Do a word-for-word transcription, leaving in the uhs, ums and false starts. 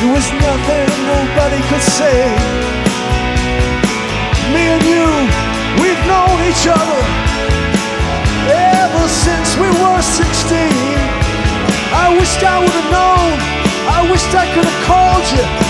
There was nothing nobody could say. Me and you, we've known each other ever since we were sixteen. I wished I would have known, I wished I could have called you